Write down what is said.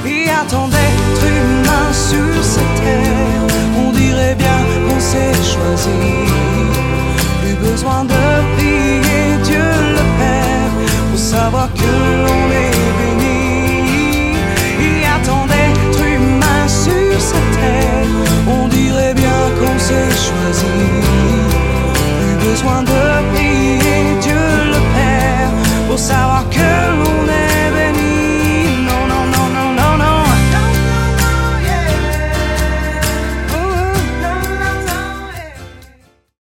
y a tant d'êtres humains sur cette terre. On dirait bien qu'on s'est choisi. Plus besoin de